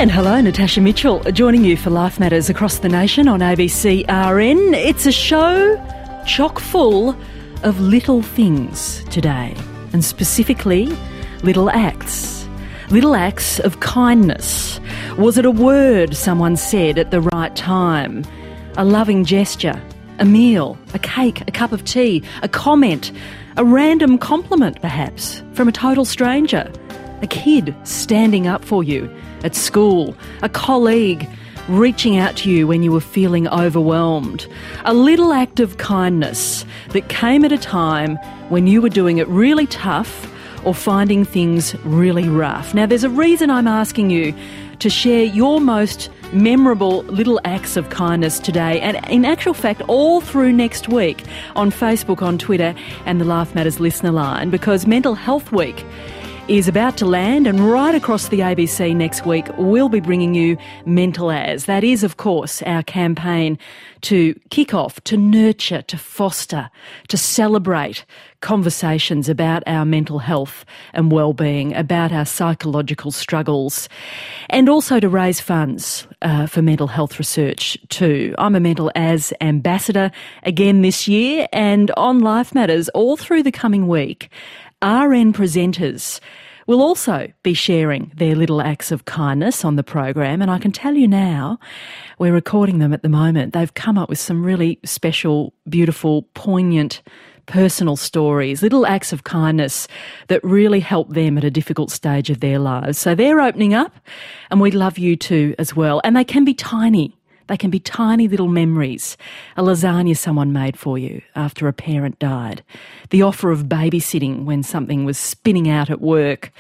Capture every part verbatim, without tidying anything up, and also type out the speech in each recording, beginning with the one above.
And hello, Natasha Mitchell, joining you for Life Matters across the nation on A B C R N. It's a show chock full of little things today, and specifically little acts. Little acts of kindness. Was it a word someone said at the right time? A loving gesture? A meal? A cake? A cup of tea? A comment? A random compliment, perhaps, from a total stranger? A kid standing up for you at school? A colleague reaching out to you when you were feeling overwhelmed? A little act of kindness that came at a time when you were doing it really tough or finding things really rough. Now, there's a reason I'm asking you to share your most memorable little acts of kindness today, and in actual fact all through next week on Facebook, on Twitter and the Life Matters listener line, because Mental Health Week is about to land, and right across the A B C next week we'll be bringing you Mental As. That is, of course, our campaign to kick off, to nurture, to foster, to celebrate conversations about our mental health and well-being, about our psychological struggles, and also to raise funds uh, for mental health research too. I'm a Mental As ambassador again this year, and on Life Matters all through the coming week, R N presenters will also be sharing their little acts of kindness on the program, and I can tell you now, we're recording them at the moment. They've come up with some really special, beautiful, poignant, personal stories, little acts of kindness that really help them at a difficult stage of their lives. So they're opening up, and we'd love you to as well. And they can be tiny. They can be tiny little memories. A lasagna someone made for you after a parent died. The offer of babysitting when something was spinning out at work.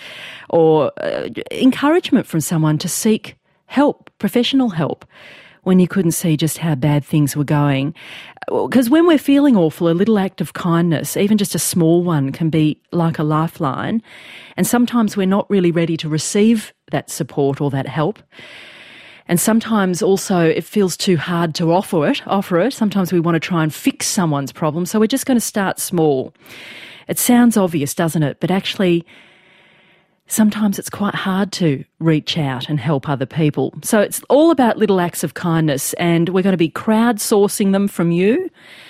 Or uh, encouragement from someone to seek help, professional help, when you couldn't see just how bad things were going. Because when we're feeling awful, a little act of kindness, even just a small one, can be like a lifeline. And sometimes we're not really ready to receive that support or that help. And sometimes also it feels too hard to offer it, offer it. Sometimes we want to try and fix someone's problem, so we're just going to start small. It sounds obvious, doesn't it? But actually, sometimes it's quite hard to reach out and help other people. So it's all about little acts of kindness, and we're going to be crowdsourcing them from you,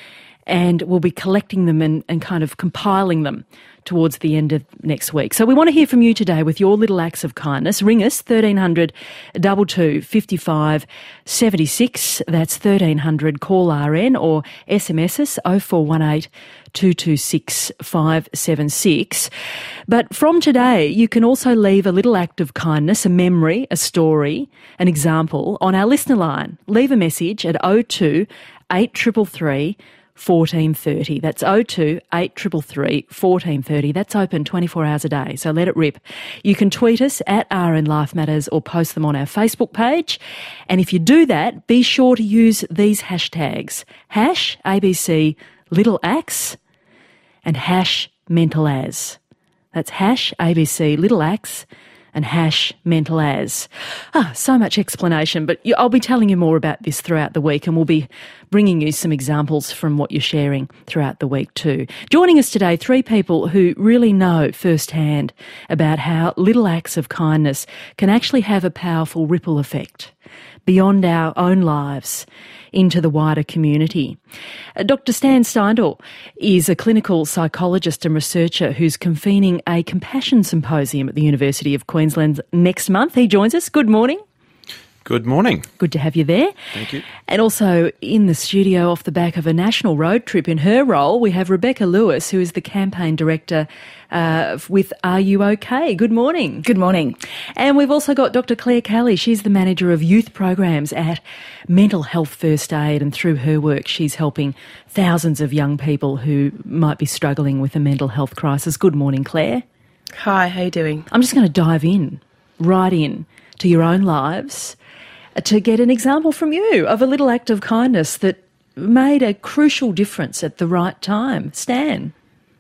and we'll be collecting them and, and kind of compiling them towards the end of next week. So we want to hear from you today with your little acts of kindness. Ring us, thirteen hundred, two two, five five seven six. That's thirteen hundred, call R N, or S M S us, oh four one eight, two two six, five seven six. But from today, you can also leave a little act of kindness, a memory, a story, an example, on our listener line. Leave a message at oh two, eight three three, fourteen thirty. That's oh two, eight three three, fourteen thirty. That's open twenty-four hours a day, so let it rip. You can tweet us at R N Life Matters or post them on our Facebook page. And if you do that, be sure to use these hashtags. Hash A B C Little Acts and hash Mental As. That's hash A B C Little Acts and hash Mental As. Ah, so much explanation, but I'll be telling you more about this throughout the week, and we'll be bringing you some examples from what you're sharing throughout the week too. Joining us today, three people who really know firsthand about how little acts of kindness can actually have a powerful ripple effect beyond our own lives into the wider community. Uh, Doctor Stan Steindl is a clinical psychologist and researcher who's convening a compassion symposium at the University of Queensland next month. He joins us. Good morning. Good morning. Good to have you there. Thank you. And also in the studio off the back of a national road trip in her role, we have Rebecca Lewis, who is the campaign director uh, with Are You OK? Good morning. Good morning. And we've also got Doctor Claire Kelly. She's the manager of youth programs at Mental Health First Aid, and through her work she's helping thousands of young people who might be struggling with a mental health crisis. Good morning, Claire. Hi, how are you doing? I'm just going to dive in, right in to your own lives, to get an example from you of a little act of kindness that made a crucial difference at the right time. Stan.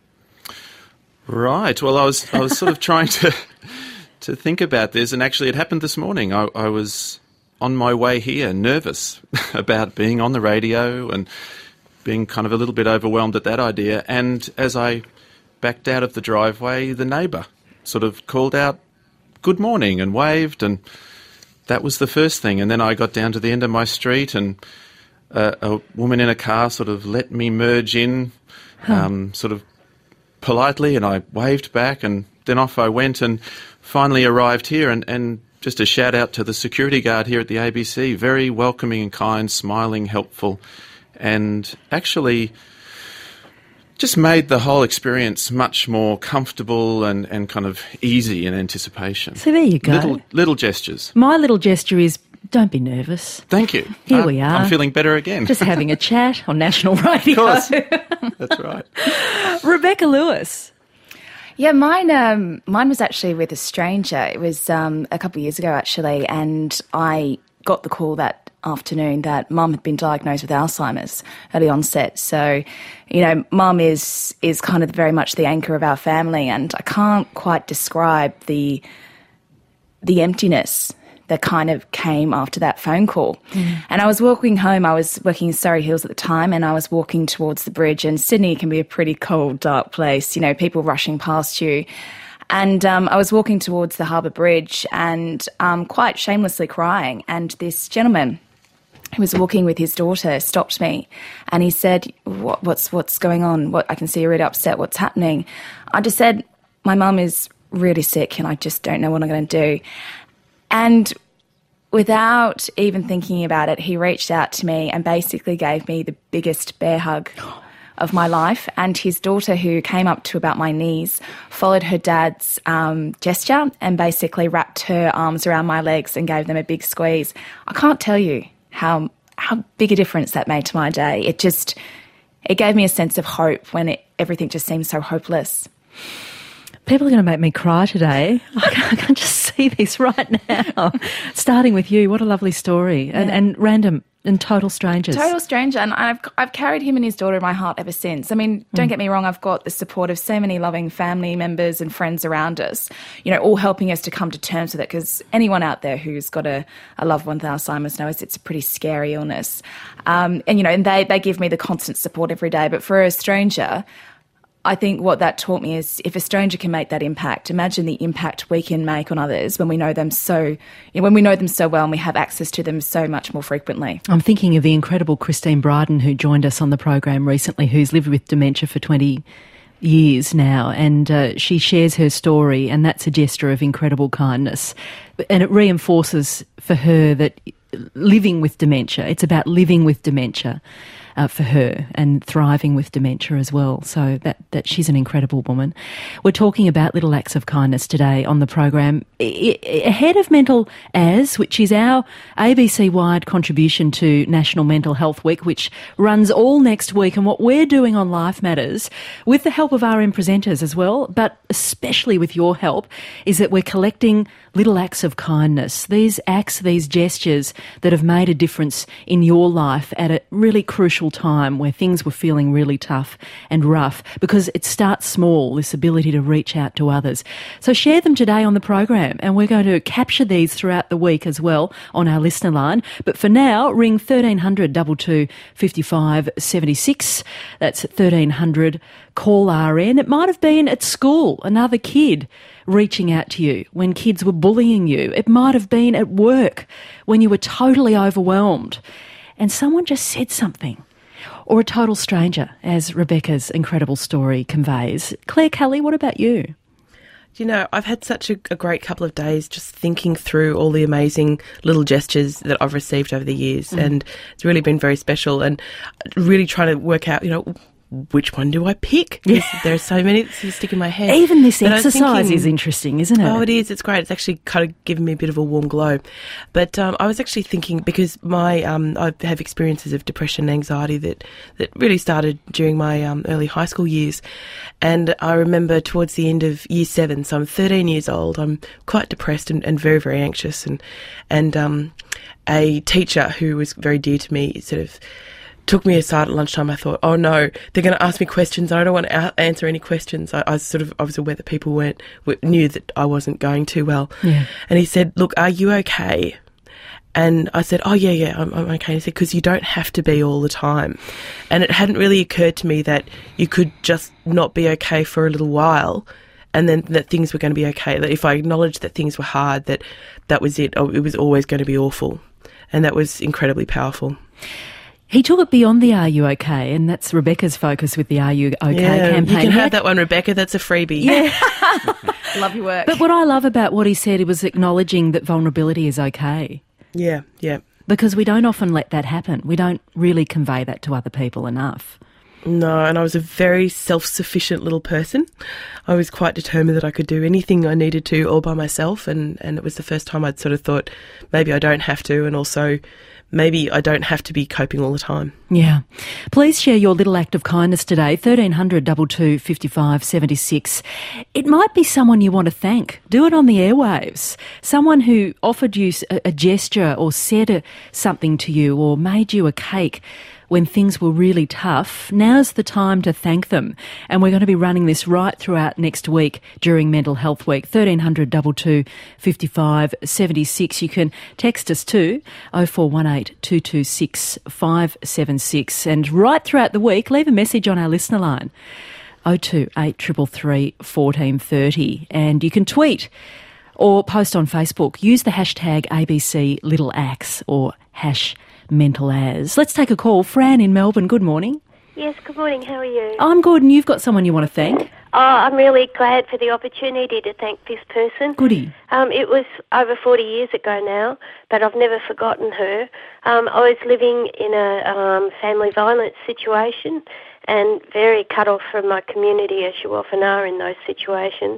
Right. Well, I was I was sort of trying to to think about this, and actually it happened this morning. I, I was on my way here, nervous about being on the radio and being kind of a little bit overwhelmed at that idea. And as I backed out of the driveway, the neighbour sort of called out, "Good morning," and waved, and that was the first thing. And then I got down to the end of my street, and uh, a woman in a car sort of let me merge in, huh. um, sort of politely, and I waved back, and then off I went and finally arrived here. And, and just a shout out to the security guard here at the A B C, very welcoming and kind, smiling, helpful, and actually just made the whole experience much more comfortable and, and kind of easy in anticipation. So there you go. Little, little gestures. My little gesture is don't be nervous. Thank you. Here uh, we are. I'm feeling better again. Just having a chat on national radio. Of course. That's right. Rebecca Lewis. Yeah, mine um, mine was actually with a stranger. It was um, a couple of years ago, actually, and I got the call that afternoon that Mum had been diagnosed with Alzheimer's, early onset. So, you know, Mum is is kind of very much the anchor of our family, and I can't quite describe the the emptiness that kind of came after that phone call. Mm. And I was walking home, I was working in Surrey Hills at the time, and I was walking towards the bridge, and Sydney can be a pretty cold, dark place, you know, people rushing past you. And um, I was walking towards the Harbour Bridge and um, quite shamelessly crying, and this gentleman who was walking with his daughter stopped me, and he said, what, what's what's going on? What, I can see you're really upset. What's happening? I just said, my mum is really sick and I just don't know what I'm going to do. And without even thinking about it, he reached out to me and basically gave me the biggest bear hug of my life. And his daughter, who came up to about my knees, followed her dad's um, gesture and basically wrapped her arms around my legs and gave them a big squeeze. I can't tell you how how big a difference that made to my day. It just, it gave me a sense of hope when it, everything just seemed so hopeless. People are going to make me cry today. I can, I can just see this right now. Starting with you, what a lovely story. Yeah. And, and random and total strangers. Total stranger. And I've I've carried him and his daughter in my heart ever since. I mean, don't mm. get me wrong, I've got the support of so many loving family members and friends around us, you know, all helping us to come to terms with it, because anyone out there who's got a, a loved one with Alzheimer's knows it's a pretty scary illness. Um, and, you know, and they, they give me the constant support every day. But for a stranger, I think what that taught me is if a stranger can make that impact, imagine the impact we can make on others when we know them so, you know, when we know them so well and we have access to them so much more frequently. I'm thinking of the incredible Christine Bryden, who joined us on the program recently, who's lived with dementia for twenty years now, and uh, she shares her story, and that's a gesture of incredible kindness. And it reinforces for her that living with dementia, it's about living with dementia. Uh, for her, and thriving with dementia as well. So that, that she's an incredible woman. We're talking about little acts of kindness today on the program. I, I, ahead of Mental As, which is our A B C-wide contribution to National Mental Health Week, which runs all next week, and what we're doing on Life Matters, with the help of our own presenters as well, but especially with your help, is that we're collecting little acts of kindness. These acts, these gestures that have made a difference in your life at a really crucial time where things were feeling really tough and rough, because it starts small, this ability to reach out to others. So share them today on the program, and we're going to capture these throughout the week as well on our listener line. But for now, ring thirteen hundred, two two, five five seven six. That's thirteen hundred, call R N. It might have been at school, another kid reaching out to you when kids were bullying you. It might have been at work when you were totally overwhelmed and someone just said something. Or a total stranger, as Rebecca's incredible story conveys. Claire Kelly, what about you? You know, I've had such a, a great couple of days just thinking through all the amazing little gestures that I've received over the years, mm. and it's really been very special, and really trying to work out, you know, which one do I pick? Yeah. There are so many that sort of stick in my head. Even this but exercise thinking, is interesting, isn't it? Oh, it is. It's great. It's actually kind of given me a bit of a warm glow. But um, I was actually thinking, because my um, I have experiences of depression and anxiety that, that really started during my um, early high school years. And I remember towards the end of year seven, so I'm thirteen years old, I'm quite depressed and, and very, very anxious. And, and um, a teacher who was very dear to me sort of took me aside at lunchtime. I thought, oh no, they're going to ask me questions. I don't want to a- answer any questions. I, I was sort of, I was aware that people weren't, knew that I wasn't going too well. Yeah. And he said, look, are you okay? And I said, oh yeah, yeah, I'm, I'm okay. He said, because you don't have to be all the time. And it hadn't really occurred to me that you could just not be okay for a little while and then that things were going to be okay. That if I acknowledged that things were hard, that that was it. It was always going to be awful. And that was incredibly powerful. He took it beyond the Are You OK? And that's Rebecca's focus with the Are You OK yeah, campaign. You can have that one, Rebecca. That's a freebie. Yeah. Love your work. But what I love about what he said, it was acknowledging that vulnerability is okay. Yeah, yeah. Because we don't often let that happen. We don't really convey that to other people enough. No, and I was a very self-sufficient little person. I was quite determined that I could do anything I needed to all by myself, and, and it was the first time I'd sort of thought maybe I don't have to, and also maybe I don't have to be coping all the time. Yeah. Please share your little act of kindness today, thirteen hundred two two two five seven six. It might be someone you want to thank. Do it on the airwaves. Someone who offered you a, a gesture or said a, something to you or made you a cake when things were really tough. Now's the time to thank them. And we're going to be running this right throughout next week during Mental Health Week. thirteen hundred two two two five seven six. You can text us too, oh four one eight two two six five seven six. And right throughout the week, leave a message on our listener line, oh two eight three three three one four three zero. And you can tweet or post on Facebook. Use the hashtag A B C Little Acts or hash Mental As. Let's take a call. Fran in Melbourne, good morning. Yes, good morning. How are you? I'm good, and you've got someone you want to thank. Oh, I'm really glad for the opportunity to thank this person. Goody. Um, it was over forty years ago now, but I've never forgotten her. Um, I was living in a um, family violence situation and very cut off from my community, as you often are in those situations.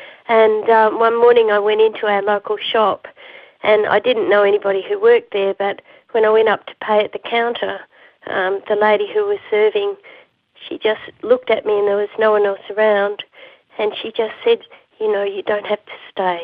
And um, one morning I went into our local shop, and I didn't know anybody who worked there, but when I went up to pay at the counter, um, the lady who was serving, she just looked at me and there was no one else around, and she just said, you know, you don't have to stay.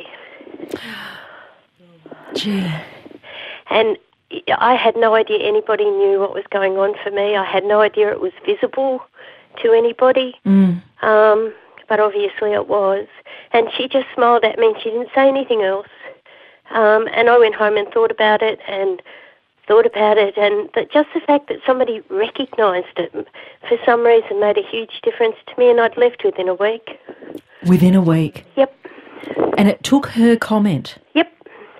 Gee. And I had no idea anybody knew what was going on for me. I had no idea it was visible to anybody, Mm. um, but obviously it was. And she just smiled at me and she didn't say anything else. Um, and I went home and thought about it and thought about it, and that just the fact that somebody recognised it for some reason made a huge difference to me, and I'd left within a week. Within a week? Yep. And it took her comment? Yep.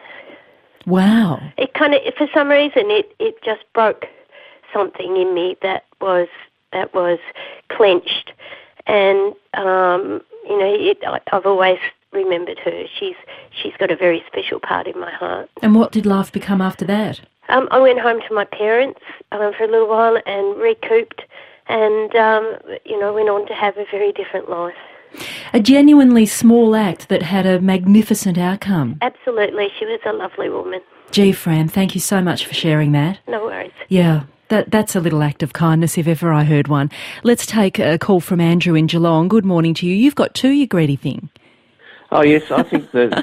Wow. It kind of, for some reason, it, it just broke something in me that was that was clenched, and um, you know, it, I, I've always remembered her. She's she's got a very special part in my heart. And what did life become after that? Um, I went home to my parents um, for a little while and recouped, and um, you know, went on to have a very different life. A genuinely small act that had a magnificent outcome. Absolutely, she was a lovely woman. Gee, Fran, thank you so much for sharing that. No worries. Yeah, that that's a little act of kindness if ever I heard one. Let's take a call from Andrew in Geelong. Good morning to you. You've got two, you greedy thing. Oh, yes, I think that...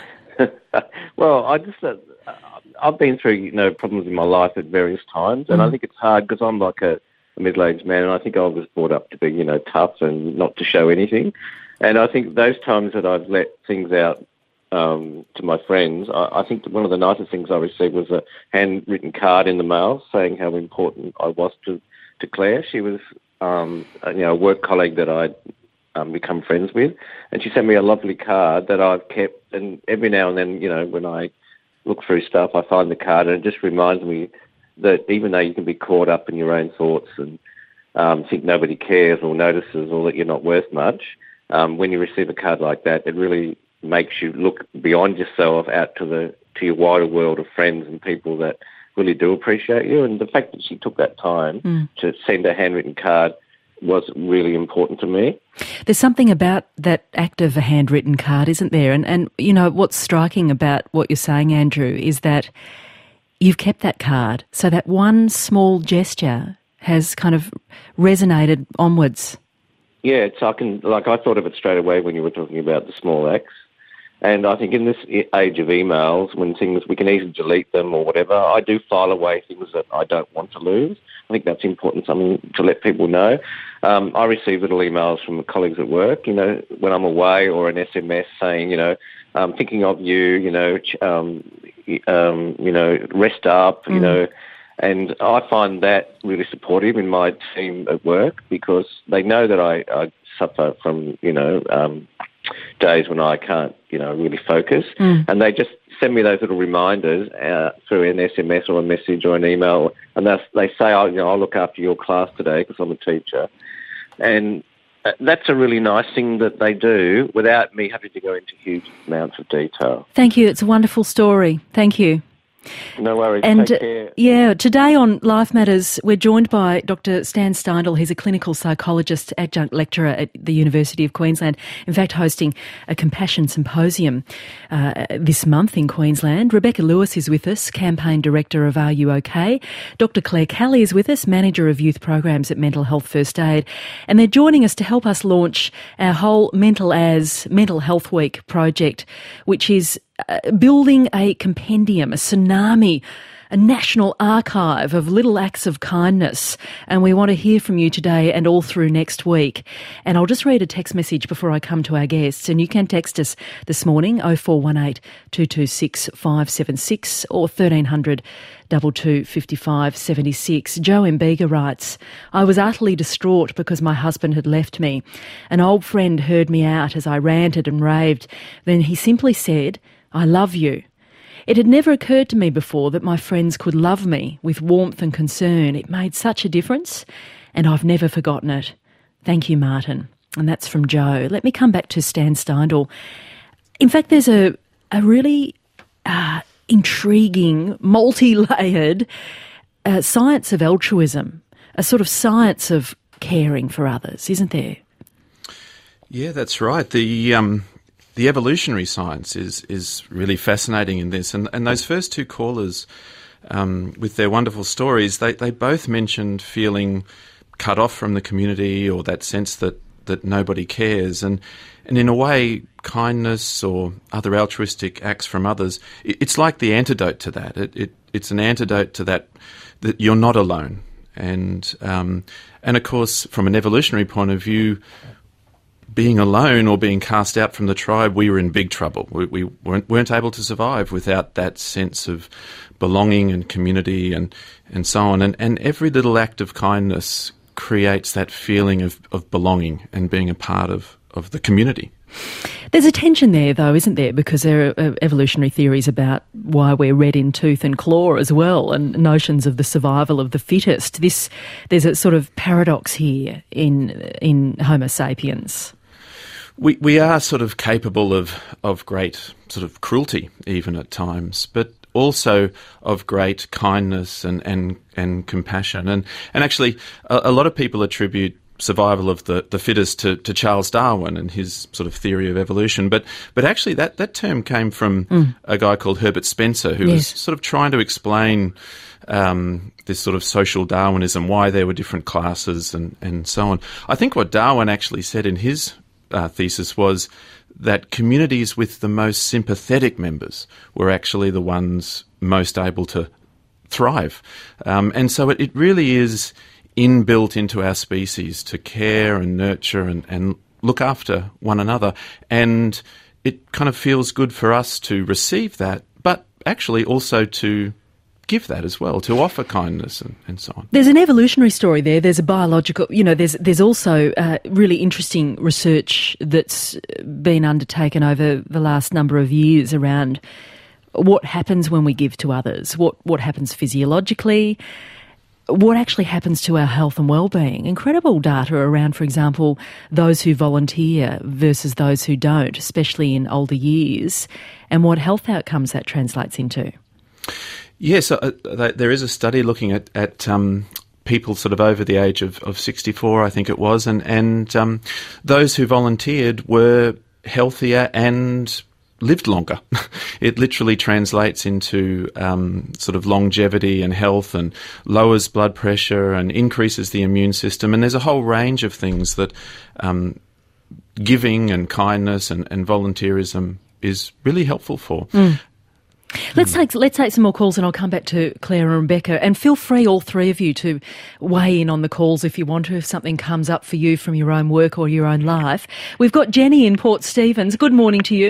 well, I just... Uh, I've been through, you know, problems in my life at various times, and mm. I think it's hard because I'm like a, a middle-aged man, and I think I was brought up to be, you know, tough and not to show anything. And I think those times that I've let things out um, to my friends, I, I think that one of the nicest things I received was a handwritten card in the mail saying how important I was to, to Claire. She was, um, a, you know, a work colleague that I'd um, become friends with, and she sent me a lovely card that I've kept, and every now and then, you know, when I look through stuff, I find the card, and it just reminds me that even though you can be caught up in your own thoughts and um, think nobody cares or notices or that you're not worth much, um, when you receive a card like that, it really makes you look beyond yourself out to the to your wider world of friends and people that really do appreciate you. And the fact that she took that time mm. to send a handwritten card was really important to me. There's something about that act of a handwritten card, isn't there? And, and you know, what's striking about what you're saying, Andrew, is that you've kept that card, so that one small gesture has kind of resonated onwards. Yeah, it's, I can, like I thought of it straight away when you were talking about the small acts. And I think in this age of emails, when things, we can easily delete them or whatever, I do file away things that I don't want to lose. I think that's important, something to let people know. Um, I receive little emails from colleagues at work, you know, when I'm away, or an S M S saying, you know, um, thinking of you, you know, um, um, you know, rest up, mm. you know, and I find that really supportive in my team at work because they know that I, I suffer from, you know, um, days when I can't, you know, really focus. Mm. And they just send me those little reminders uh, through an S M S or a message or an email, and they say, oh, you know, I'll look after your class today because I'm a teacher. And that's a really nice thing that they do without me having to go into huge amounts of detail. Thank you. It's a wonderful story. Thank you. No worries. And Take care. yeah, today on Life Matters, we're joined by Doctor Stan Steindl. He's a clinical psychologist, adjunct lecturer at the University of Queensland, in fact hosting a compassion symposium uh, this month in Queensland. Rebecca Lewis is with us, campaign director of Are You OK? Doctor Claire Kelly is with us, manager of youth programs at Mental Health First Aid. And they're joining us to help us launch our whole Mental As Mental Health Week project, which is Uh, building a compendium, a tsunami, a national archive of little acts of kindness. And we want to hear from you today and all through next week. And I'll just read a text message before I come to our guests. And you can text us this morning, oh four one eight, two two six, five seven six or thirteen hundred, two two five five seven six. Joe Mbega writes, I was utterly distraught because my husband had left me. An old friend heard me out as I ranted and raved. Then he simply said, I love you. It had never occurred to me before that my friends could love me with warmth and concern. It made such a difference, and I've never forgotten it. Thank you, Martin. And that's from Joe. Let me come back to Stan Steindl. In fact, there's a, a really uh, intriguing, multi-layered uh, science of altruism, a sort of science of caring for others, isn't there? Yeah, that's right. The um, the evolutionary science is is really fascinating in this. And, and those first two callers, um, with their wonderful stories, they, they both mentioned feeling cut off from the community, or that sense that, that nobody cares. And and in a way, kindness or other altruistic acts from others, it, it's like the antidote to that. It, it it's an antidote to that, that you're not alone. And um, and of course, from an evolutionary point of view, being alone or being cast out from the tribe, we were in big trouble. We, we weren't, weren't able to survive without that sense of belonging and community and, and so on. And, and every little act of kindness creates that feeling of, of belonging and being a part of, of the community. There's a tension there, though, isn't there? Because there are evolutionary theories about why we're red in tooth and claw as well, and notions of the survival of the fittest. This, there's a sort of paradox here in in Homo sapiens. We we are sort of capable of, of great sort of cruelty even at times, but also of great kindness and, and, and compassion. And, and actually, a, a lot of people attribute survival of the, the fittest to, to Charles Darwin and his sort of theory of evolution. But but actually that, that term came from mm. a guy called Herbert Spencer, who yes. was sort of trying to explain um, this sort of social Darwinism, why there were different classes and, and so on. I think what Darwin actually said in his uh, thesis was that communities with the most sympathetic members were actually the ones most able to thrive. Um, and so it, it really is inbuilt into our species to care and nurture and, and look after one another. And it kind of feels good for us to receive that, but actually also to give that as well, to offer kindness and, and so on. There's an evolutionary story there. There's a biological, you know, there's there's also uh, really interesting research that's been undertaken over the last number of years around what happens when we give to others, what, what happens physiologically, what actually happens to our health and well-being. Incredible data around, for example, those who volunteer versus those who don't, especially in older years, and what health outcomes that translates into. Yes, uh, there is a study looking at, at um, people sort of over the age of, of sixty-four, I think it was, and, and um, those who volunteered were healthier and lived longer. It literally translates into um, sort of longevity and health, and lowers blood pressure and increases the immune system. And there's a whole range of things that um, giving and kindness and, and volunteerism is really helpful for. Mm. Let's take let's take some more calls, and I'll come back to Claire and Rebecca. And feel free, all three of you, to weigh in on the calls if you want to, if something comes up for you from your own work or your own life. We've got Jenny in Port Stephens. Good morning to you.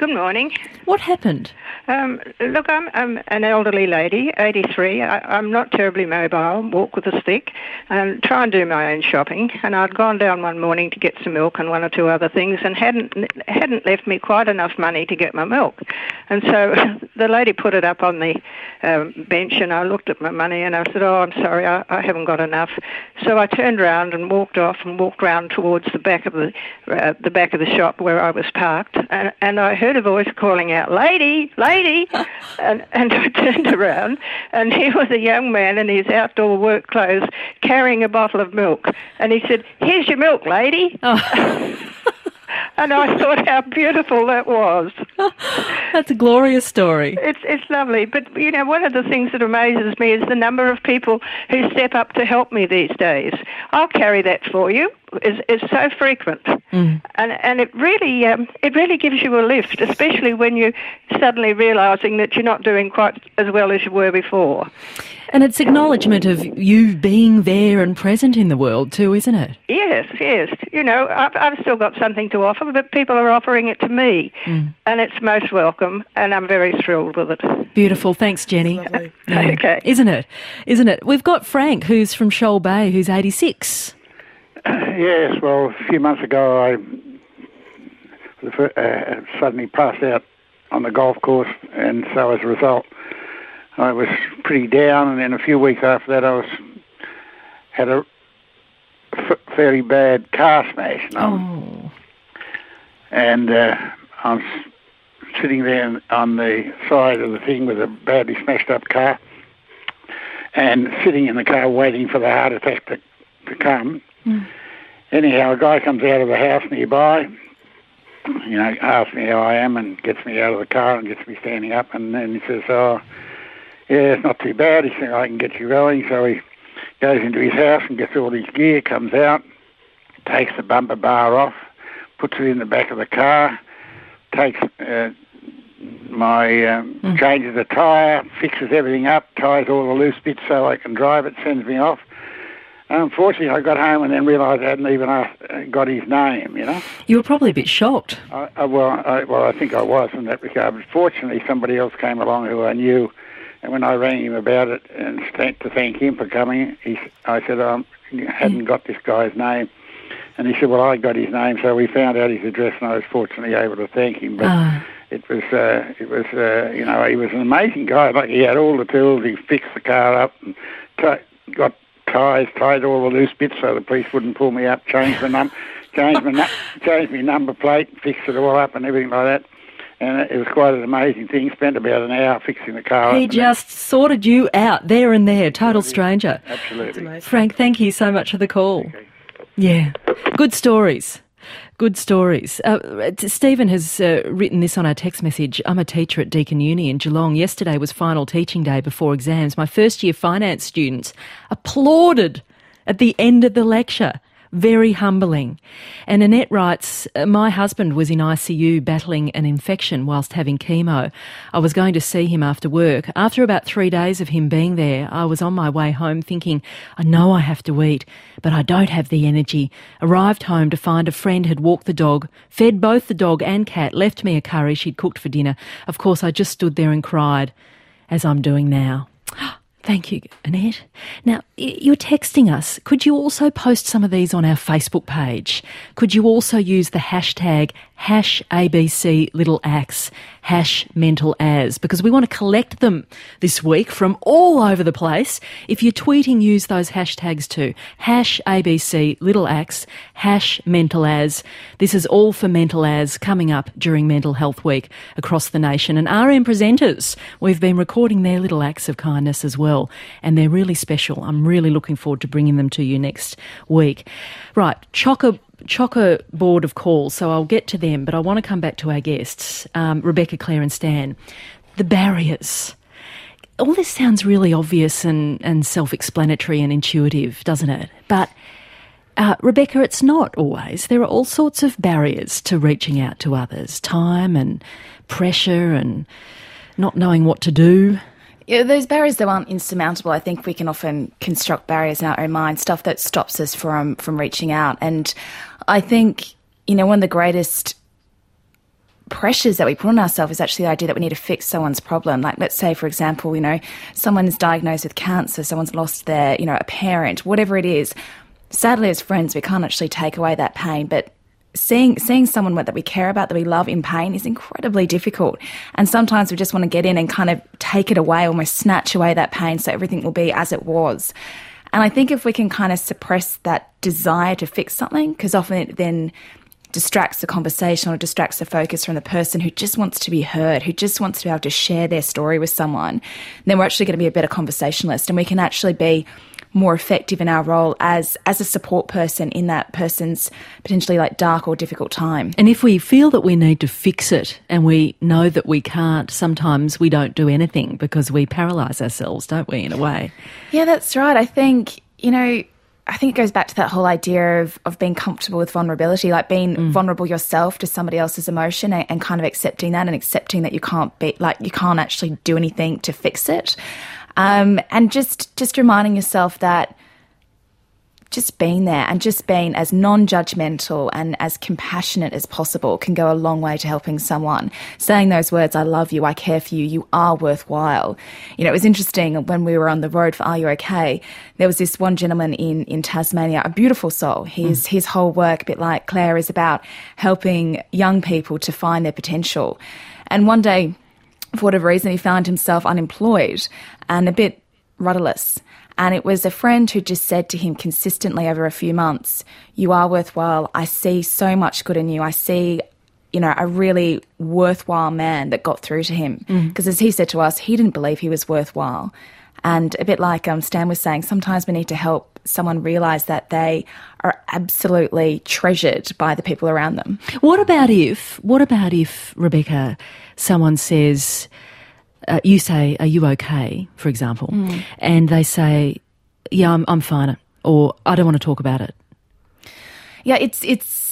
Good morning. What happened? Um, look, I'm, I'm an elderly lady, eighty-three. I, I'm not terribly mobile, walk with a stick, and try and do my own shopping. And I'd gone down one morning to get some milk and one or two other things, and hadn't hadn't left me quite enough money to get my milk. And so the lady put it up on the um, bench, and I looked at my money, and I said, "Oh, I'm sorry, I, I haven't got enough." So I turned around and walked off and walked round towards the back of the uh, the back of the shop where I was parked, and, and I heard a voice calling out, "Lady, lady!" and, and I turned around, and he was a young man in his outdoor work clothes carrying a bottle of milk, and he said, "Here's your milk, lady." Oh. And I thought how beautiful that was. That's a glorious story. It's it's lovely. But, you know, one of the things that amazes me is the number of people who step up to help me these days. I'll carry that for you. Is is so frequent. Mm. And and it really um, it really gives you a lift, especially when you're suddenly realising that you're not doing quite as well as you were before. And it's acknowledgement of you being there and present in the world too, isn't it? Yes, yes. You know, I've, I've still got something to offer, but people are offering it to me. Mm. And it's most welcome, and I'm very thrilled with it. Beautiful. Thanks, Jenny. Yeah. Okay. Isn't it? Isn't it? We've got Frank, who's from Shoal Bay, who's eighty-six. Yes, well, a few months ago I uh, suddenly passed out on the golf course, and so as a result I was pretty down, and then a few weeks after that I was had a f- fairly bad car smash. And, oh. and uh, I was sitting there on the side of the thing with a badly smashed up car, and sitting in the car waiting for the heart attack to, to come. Mm. Anyhow, a guy comes out of the house nearby, you know, asks me how I am and gets me out of the car and gets me standing up, and then he says, "Oh, yeah, it's not too bad." He said, "I can get you going." So he goes into his house and gets all his gear, comes out, takes the bumper bar off, puts it in the back of the car, takes uh, my, um, mm. changes the tyre, fixes everything up, ties all the loose bits so I can drive it, sends me off. Unfortunately, I got home and then realised I hadn't even asked, got his name, you know. You were probably a bit shocked. I, I, well, I, well, I think I was in that regard. But fortunately, somebody else came along who I knew, and when I rang him about it and to thank him for coming, he, I said I hadn't got this guy's name. And he said, "Well, I got his name," so we found out his address, and I was fortunately able to thank him. But uh. it was, uh, it was, uh, you know, he was an amazing guy. Like, he had all the tools. He fixed the car up and t- got ties, tied all the loose bits so the police wouldn't pull me up, changed the num, changed my, nu- changed my number plate, fixed it all up and everything like that. And it was quite an amazing thing. Spent about an hour fixing the car. He up just sorted you out there and there, total stranger. Absolutely. Frank, thank you so much for the call. Okay. Yeah, good stories. Good stories. Uh, Stephen has uh, written this on our text message. "I'm a teacher at Deakin Uni in Geelong. Yesterday was final teaching day before exams. My first year finance students applauded at the end of the lecture. Very humbling." And Annette writes, "My husband was in I C U battling an infection whilst having chemo. I was going to see him after work. After about three days of him being there, I was on my way home thinking, I know I have to eat, but I don't have the energy. Arrived home to find a friend had walked the dog, fed both the dog and cat, left me a curry she'd cooked for dinner. Of course, I just stood there and cried, as I'm doing now." Thank you, Annette. Now, you're texting us. Could you also post some of these on our Facebook page? Could you also use the hashtag hash A B C Little Acts, hash Mental As, because we want to collect them this week from all over the place. If you're tweeting, use those hashtags too. Hash A B C Little Acts, hash Mental As. This is all for Mental As coming up during Mental Health Week across the nation. And R M presenters, we've been recording their little acts of kindness as well, and they're really special. I'm really looking forward to bringing them to you next week. Right, chocker chocker board of calls, so I'll get to them, but I want to come back to our guests, um, Rebecca, Claire and Stan. The barriers. All this sounds really obvious and, and self-explanatory and intuitive, doesn't it? But, uh, Rebecca, it's not always. There are all sorts of barriers to reaching out to others. Time and pressure and not knowing what to do. Yeah, those barriers that aren't insurmountable, I think we can often construct barriers in our own mind, stuff that stops us from, from reaching out. And I think, you know, one of the greatest pressures that we put on ourselves is actually the idea that we need to fix someone's problem. Like, let's say, for example, you know, someone's diagnosed with cancer, someone's lost their, you know, a parent, whatever it is. Sadly, as friends, we can't actually take away that pain, but seeing seeing someone that we care about, that we love in pain is incredibly difficult. And sometimes we just want to get in and kind of take it away, almost snatch away that pain so everything will be as it was. And I think if we can kind of suppress that desire to fix something, because often it then distracts the conversation or distracts the focus from the person who just wants to be heard, who just wants to be able to share their story with someone, then we're actually going to be a better conversationalist, and we can actually be more effective in our role as as a support person in that person's potentially like dark or difficult time. And if we feel that we need to fix it and we know that we can't, sometimes we don't do anything because we paralyse ourselves, don't we, in a way? Yeah, that's right. I think, you know, I think it goes back to that whole idea of, of being comfortable with vulnerability, like being mm. vulnerable yourself to somebody else's emotion and, and kind of accepting that and accepting that you can't be, like you can't actually do anything to fix it. Um, and just, just reminding yourself that just being there and just being as non-judgmental and as compassionate as possible can go a long way to helping someone. Saying those words, I love you, I care for you, you are worthwhile. You know, it was interesting when we were on the road for Are You OK? There was this one gentleman in, in Tasmania, a beautiful soul. His, mm. his whole work, a bit like Claire, is about helping young people to find their potential. And one day, for whatever reason, he found himself unemployed and a bit rudderless. And it was a friend who just said to him consistently over a few months, you are worthwhile. I see so much good in you. I see, you know, a really worthwhile man that got through to him. Because mm. as he said to us, he didn't believe he was worthwhile. And a bit like um, Stan was saying, sometimes we need to help someone realise that they are absolutely treasured by the people around them. What about if, what about if, Rebecca, someone says, uh, you say, are you okay, for example, mm. and they say, yeah, I'm, I'm fine, or I don't want to talk about it? Yeah, it's it's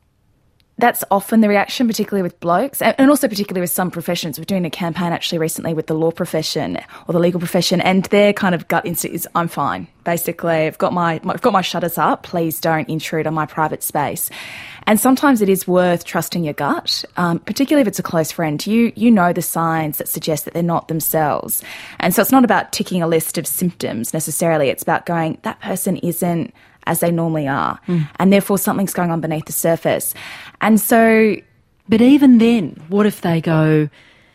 that's often the reaction, particularly with blokes, and also particularly with some professions. We're doing a campaign actually recently with the law profession or the legal profession, and their kind of gut instinct is, I'm fine. Basically, I've got my, my I've got my shutters up. Please don't intrude on my private space. And sometimes it is worth trusting your gut, um, particularly if it's a close friend. You you know the signs that suggest that they're not themselves. And so it's not about ticking a list of symptoms necessarily. It's about going, that person isn't as they normally are. Mm. And therefore something's going on beneath the surface. And so... But even then, what if they go,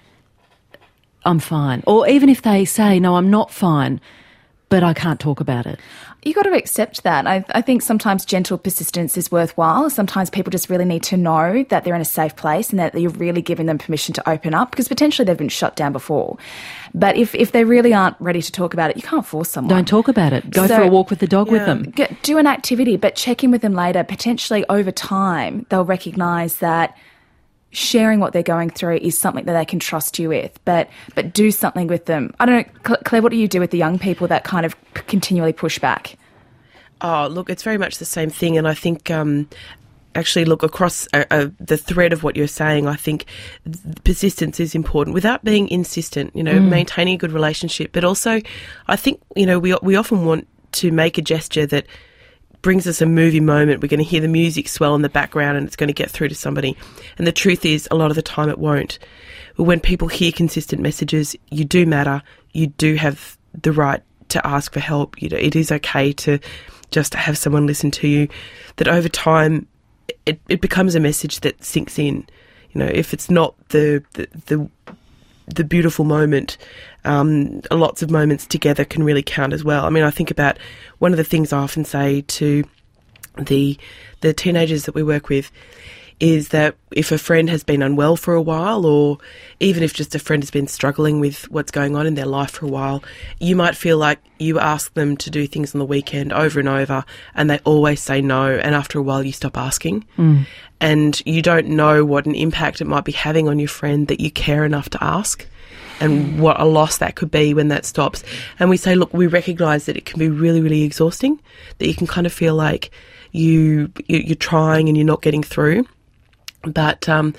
I'm fine? Or even if they say, no, I'm not fine, but I can't talk about it. You got to accept that. I, I think sometimes gentle persistence is worthwhile. Sometimes people just really need to know that they're in a safe place and that you're really giving them permission to open up, because potentially they've been shut down before. But if, if they really aren't ready to talk about it, you can't force someone. Don't talk about it. Go so, for a walk with the dog yeah. with them. Get, do an activity, but check in with them later. Potentially over time, they'll recognise that sharing what they're going through is something that they can trust you with, but but do something with them. I don't know, Claire, what do you do with the young people that kind of continually push back? Oh, look, it's very much the same thing, and I think um, actually, look, across uh, uh, the thread of what you're saying, I think persistence is important without being insistent, you know, mm. maintaining a good relationship, but also I think, you know, we we often want to make a gesture that brings us a movie moment. We're going to hear the music swell in the background and it's going to get through to somebody. And the truth is, a lot of the time it won't. But when people hear consistent messages, you do matter. You do have the right to ask for help. You know, it is okay to just have someone listen to you. That over time, it, it becomes a message that sinks in. You know, if it's not the the the, the beautiful moment, um, lots of moments together can really count as well. I mean, I think about one of the things I often say to the the teenagers that we work with is that if a friend has been unwell for a while, or even if just a friend has been struggling with what's going on in their life for a while, you might feel like you ask them to do things on the weekend over and over and they always say no, and after a while you stop asking. Mm. And you don't know what an impact it might be having on your friend that you care enough to ask, and what a loss that could be when that stops. And we say, look, we recognise that it can be really, really exhausting, that you can kind of feel like you, you're trying and you're not getting through. But um,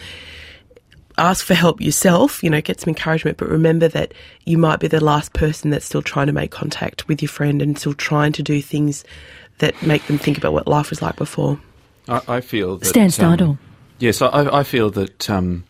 ask for help yourself, you know, get some encouragement, but remember that you might be the last person that's still trying to make contact with your friend and still trying to do things that make them think about what life was like before. I, I feel that... Stan Steidel. Um, Yes, I, I feel that um,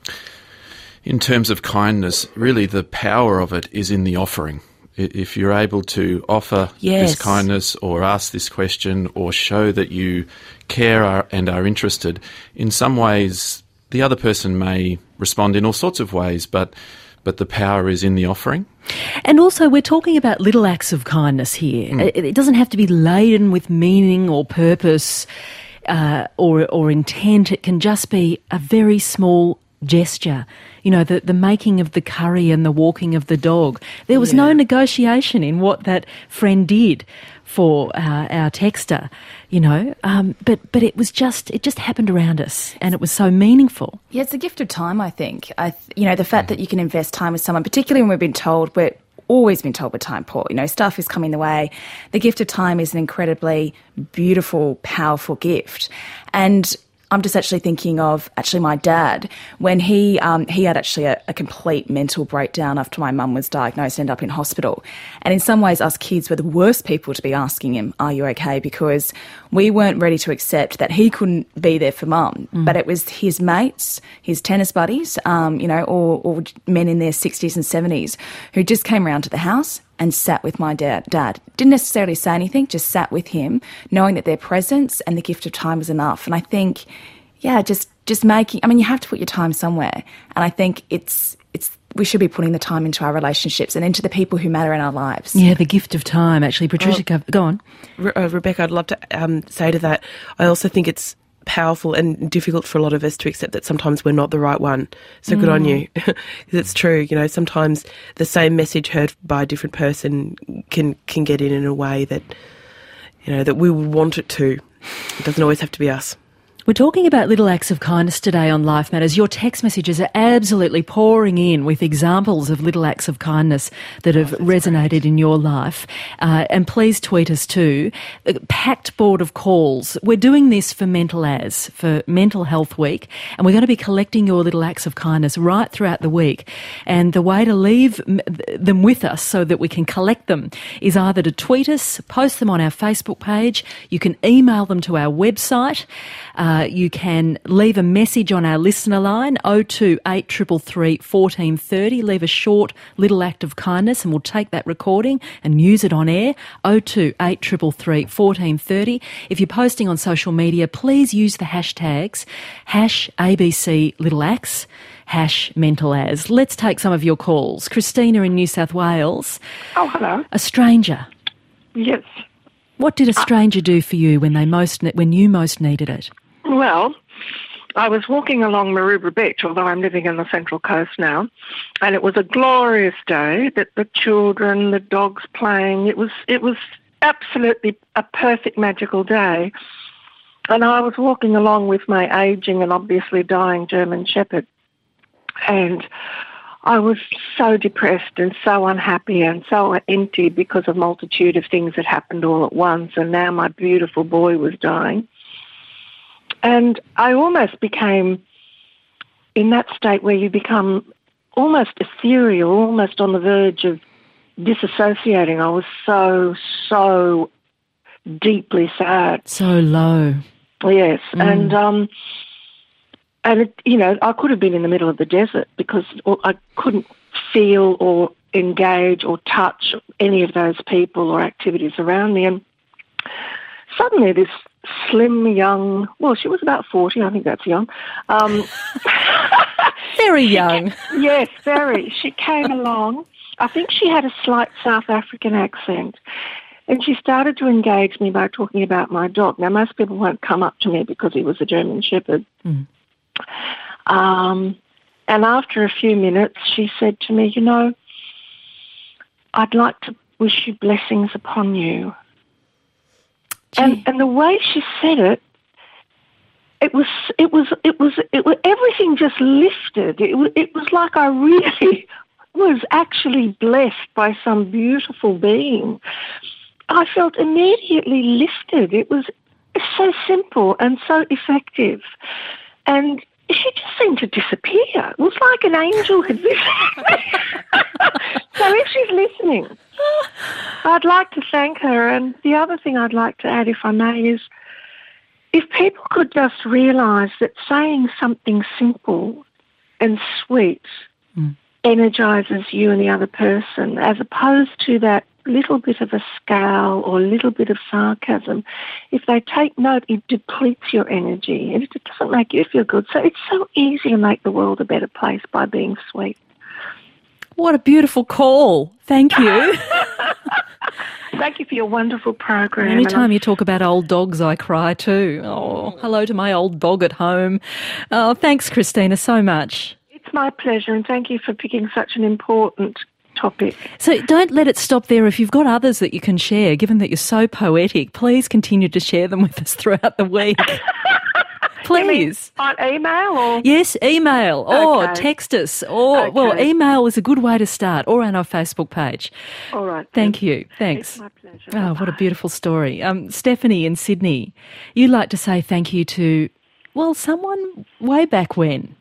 in terms of kindness, really the power of it is in the offering. If you're able to offer Yes. this kindness or ask this question or show that you care and are interested, in some ways the other person may respond in all sorts of ways, but but the power is in the offering. And also, we're talking about little acts of kindness here. Mm. It, it doesn't have to be laden with meaning or purpose uh, or or intent. It can just be a very small gesture. You know, the, the making of the curry and the walking of the dog. There was yeah. no negotiation in what that friend did for uh, our texter, you know, um, but but it was just, it just happened around us and it was so meaningful. Yeah, it's a gift of time, I think. I th- you know, the fact that you can invest time with someone, particularly when we've been told, we're always been told we're time poor, you know, stuff is coming the way. The gift of time is an incredibly beautiful, powerful gift. And I'm just actually thinking of actually my dad when he um, he had actually a, a complete mental breakdown after my mum was diagnosed and ended up in hospital. And in some ways, us kids were the worst people to be asking him, "Are you okay?" Because we weren't ready to accept that he couldn't be there for mum, mm. but it was his mates, his tennis buddies, um, you know, or, or men in their sixties and seventies who just came around to the house and sat with my dad. Dad didn't necessarily say anything, just sat with him, knowing that their presence and the gift of time was enough. And I think, yeah, just just making. I mean, you have to put your time somewhere, and I think it's it's we should be putting the time into our relationships and into the people who matter in our lives. Yeah, the gift of time. Actually, Patricia, oh, go on, Re- uh, Rebecca. I'd love to um, say to that. I also think it's powerful and difficult for a lot of us to accept that sometimes we're not the right one. So mm. good on you. It's true. You know, sometimes the same message heard by a different person can can get in in a way that, you know, that we would want it to. It doesn't always have to be us. We're talking about little acts of kindness today on Life Matters. Your text messages are absolutely pouring in with examples of little acts of kindness that have oh, resonated great. in your life. Uh, and please tweet us too. A packed board of calls. We're doing this for Mental As, for Mental Health Week, and we're going to be collecting your little acts of kindness right throughout the week. And the way to leave them with us so that we can collect them is either to tweet us, post them on our Facebook page, you can email them to our website, uh, Uh, you can leave a message on our listener line, oh two eight three three, one four three oh. Leave a short little act of kindness and we'll take that recording and use it on air, oh two eight three three, one four three oh. If you're posting on social media, please use the hashtags hash A B C Little Acts, hash Mental As. Let's take some of your calls. Christina in New South Wales. Oh, hello. A stranger. Yes. What did a stranger do for you when they most when you most needed it? Well, I was walking along Maroubra Beach, although I'm living in the Central Coast now, and it was a glorious day. That the children, the dogs playing. It was it was absolutely a perfect, magical day. And I was walking along with my ageing and obviously dying German Shepherd, and I was so depressed and so unhappy and so empty because of a multitude of things that happened all at once. And now my beautiful boy was dying. And I almost became in that state where you become almost ethereal, almost on the verge of disassociating. I was so, so deeply sad. So low. Yes. Mm. And, um, and it, you know, I could have been in the middle of the desert because I couldn't feel or engage or touch any of those people or activities around me. And suddenly this slim, young, well, she was about forty, I think that's young. Um, very young. Yes, very. She came along. I think she had a slight South African accent. And she started to engage me by talking about my dog. Now, most people won't come up to me because he was a German Shepherd. Mm. Um, and after a few minutes, she said to me, you know, I'd like to wish you blessings upon you. And, and the way she said it, it was, it was, it was, it was, everything just lifted. It was, it was like I really was actually blessed by some beautiful being. I felt immediately lifted. It was so simple and so effective. And she just seemed to disappear. It was like an angel had visited. So if she's listening, I'd like to thank her. And the other thing I'd like to add, if I may, is if people could just realise that saying something simple and sweet mm. energises you and the other person, as opposed to that little bit of a scowl or a little bit of sarcasm, if they take note, it depletes your energy and it doesn't make you feel good. So it's so easy to make the world a better place by being sweet. What a beautiful call. Thank you. Thank you for your wonderful program. Anytime you talk about old dogs, I cry too. Oh, hello to my old dog at home. Oh, thanks, Christina, so much. It's my pleasure, and thank you for picking such an important topic. So don't let it stop there. If you've got others that you can share, given that you're so poetic, please continue to share them with us throughout the week. Please. On email or? Yes, email or okay. text us or, okay. well, email is a good way to start, or on our Facebook page. All right. Thank you. Thanks. It's my pleasure. Oh, Bye-bye. what a beautiful story. Um, Stephanie in Sydney, you'd like to say thank you to, well, someone way back when.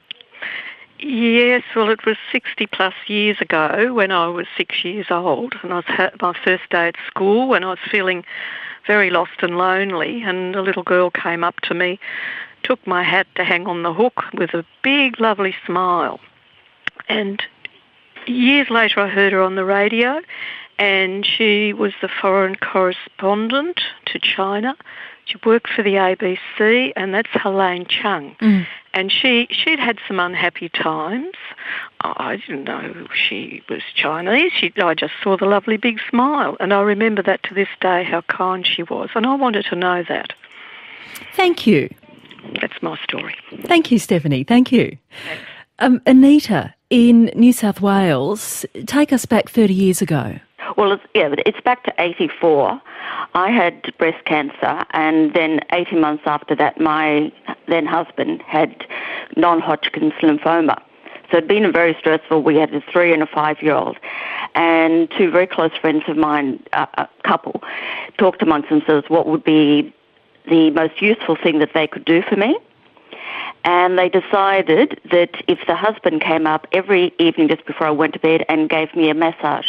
Yes, well, it was sixty plus years ago when I was six years old, and I was at my first day at school when I was feeling very lost and lonely, and a little girl came up to me, took my hat to hang on the hook with a big, lovely smile. And years later I heard her on the radio, and she was the foreign correspondent to China. She worked for the A B C, and that's Helene Chung. Mm. And she, she'd had some unhappy times. I didn't know she was Chinese. She, I just saw the lovely big smile, and I remember that to this day, how kind she was, and I wanted to know that. Thank you. That's my story. Thank you, Stephanie. Thank you. Um, Anita, in New South Wales, take us back thirty years ago. Well, it's, yeah, it's back to eighty-four. I had breast cancer, and then eighteen months after that, my then husband had non-Hodgkin's lymphoma. So it'd been very stressful. We had a three and a five-year-old, and two very close friends of mine, uh, a couple, talked amongst themselves what would be the most useful thing that they could do for me. And they decided that if the husband came up every evening just before I went to bed and gave me a massage.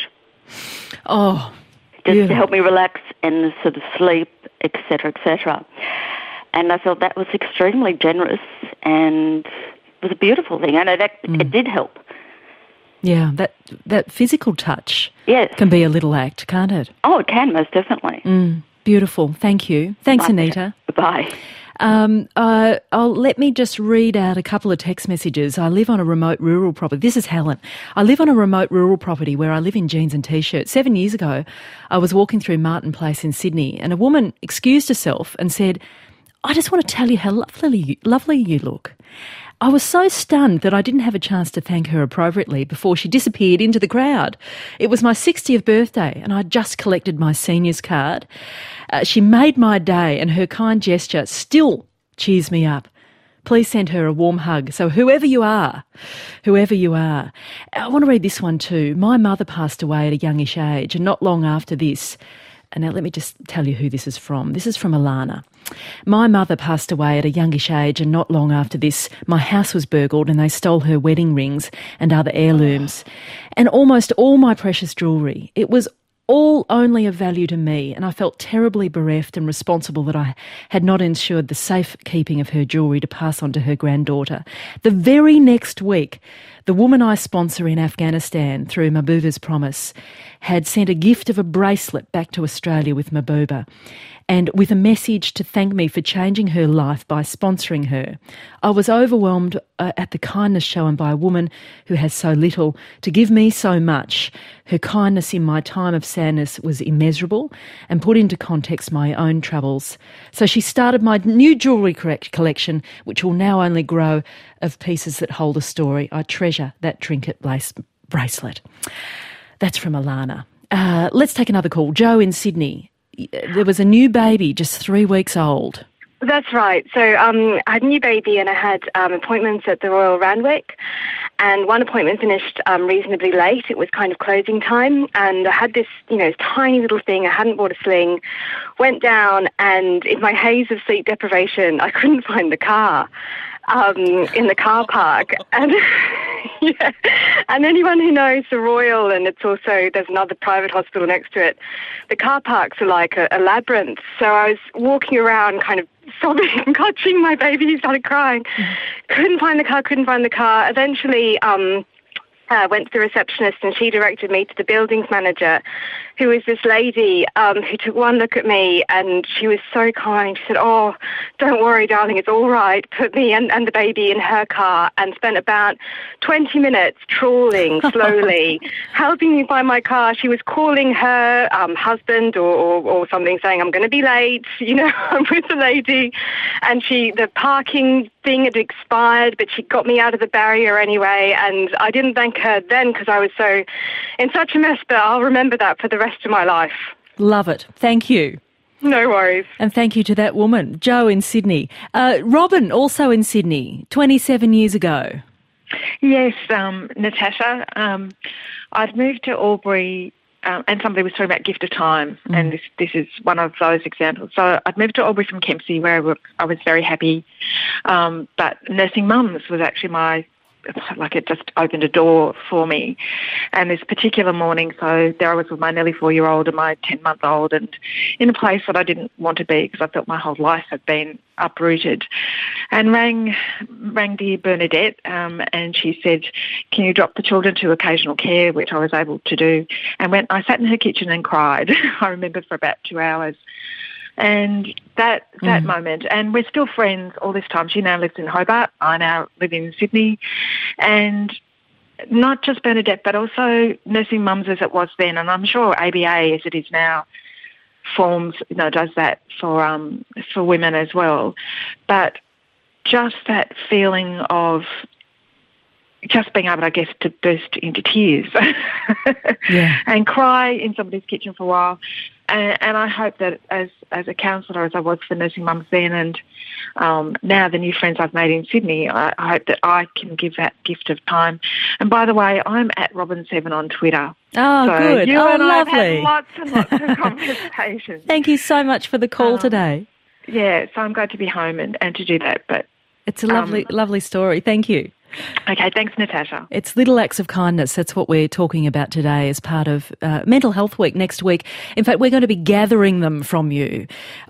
Oh, just beautiful. To help me relax and sort of sleep, et cetera, et cetera. And I felt that was extremely generous and it was a beautiful thing. I know that mm. it did help. Yeah, that that physical touch yes. can be a little act, can't it? Oh, it can, most definitely. Mm, beautiful. Thank you. Thanks, Bye. Anita. Bye. Um, uh, I'll, let me just read out a couple of text messages. I live on a remote rural property. This is Helen. I live on a remote rural property where I live in jeans and T-shirts. Seven years ago, I was walking through Martin Place in Sydney, and a woman excused herself and said, "I just want to tell you how lovely, lovely you look." I was so stunned that I didn't have a chance to thank her appropriately before she disappeared into the crowd. It was my sixtieth birthday and I'd just collected my seniors card. Uh, she made my day, and her kind gesture still cheers me up. Please send her a warm hug. So whoever you are, whoever you are. I want to read this one too. My mother passed away at a youngish age, and not long after this, and now let me just tell you who this is from. This is from Alana. My mother passed away at a youngish age, and not long after this, my house was burgled and they stole her wedding rings and other heirlooms and almost all my precious jewellery. It was all only of value to me, and I felt terribly bereft and responsible that I had not ensured the safe keeping of her jewellery to pass on to her granddaughter. The very next week, the woman I sponsor in Afghanistan through Mahbooba's Promise had sent a gift of a bracelet back to Australia with Mahbooba, and with a message to thank me for changing her life by sponsoring her. I was overwhelmed uh, at the kindness shown by a woman who has so little to give me so much. Her kindness in my time of sadness was immeasurable and put into context my own troubles. So she started my new jewellery collection, which will now only grow of pieces that hold a story. I treasure that trinket bracelet. That's from Alana. Uh, let's take another call. Joe in Sydney. There was a new baby, just three weeks old. That's right. So um, I had a new baby and I had um, appointments at the Royal Randwick, and one appointment finished um, reasonably late. It was kind of closing time, and I had this, you know, tiny little thing. I hadn't bought a sling. Went down, and in my haze of sleep deprivation, I couldn't find the car um, in the car park. And yeah. And anyone who knows the Royal, and it's also, there's another private hospital next to it, the car parks are like a, a labyrinth. So I was walking around kind of sobbing and clutching my baby. He started crying. Mm. Couldn't find the car, couldn't find the car. Eventually, um, uh, went to the receptionist and she directed me to the buildings manager, who was this lady um, who took one look at me and she was so kind. She said, "Oh, don't worry, darling, it's all right." Put me and, and the baby in her car and spent about twenty minutes trawling slowly, helping me find my car. She was calling her um, husband or, or, or something, saying, "I'm going to be late, you know, I'm with the lady." And she, the parking thing had expired, but she got me out of the barrier anyway. And I didn't thank her then because I was so in such a mess, but I'll remember that for the rest of my life. Love it. Thank you. No worries. And thank you to that woman, Jo in Sydney. Uh, Robin, also in Sydney, twenty-seven years ago. Yes, um, Natasha. Um, I'd moved to Albury um, and somebody was talking about gift of time, mm. and this, this is one of those examples. So I'd moved to Albury from Kempsey where I, w- I was very happy, um, but nursing mums was actually my like it just opened a door for me. And this particular morning, so there I was with my nearly four-year-old and my ten-month-old, and in a place that I didn't want to be because I felt my whole life had been uprooted, and rang rang dear Bernadette, um, and she said, "Can you drop the children to occasional care?" which I was able to do. And when I sat in her kitchen and cried, I remember for about two hours. And that that mm. moment, and we're still friends all this time. She now lives in Hobart. I now live in Sydney. And not just Bernadette, but also nursing mums as it was then. And I'm sure A B A, as it is now, forms, you know, does that for um for women as well. But just that feeling of just being able, I guess, to burst into tears yeah. and cry in somebody's kitchen for a while. And, and I hope that as, as a counsellor, as I was for nursing mums then, and um, now the new friends I've made in Sydney, I, I hope that I can give that gift of time. And by the way, I'm at Robin Seven on Twitter. Oh, so good. You oh, and lovely. I have had lots and lots of conversations. Thank you so much for the call um, today. Yeah, so I'm glad to be home and, and to do that. But it's a lovely, um, lovely story. Thank you. Okay, thanks, Natasha. It's little acts of kindness. That's what we're talking about today as part of uh, Mental Health Week next week. In fact, we're going to be gathering them from you